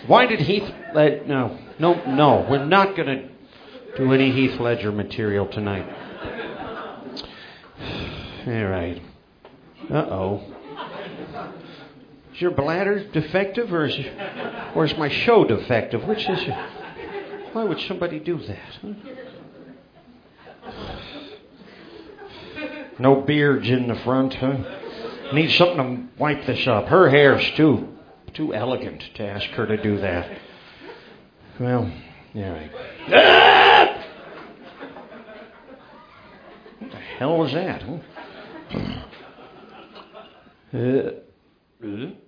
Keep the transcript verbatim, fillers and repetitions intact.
Why did Heath... Led- no, no, no. We're not going to do any Heath Ledger material tonight. All right. Uh-oh. Is your bladder defective, or is, or is my show defective? Which is it? Why would somebody do that? Huh? No beards in the front, huh? Need something to wipe this up. Her hair's too, too elegant to ask her to do that. Well, all right. Ah! What the hell was that, huh? Uh, uh.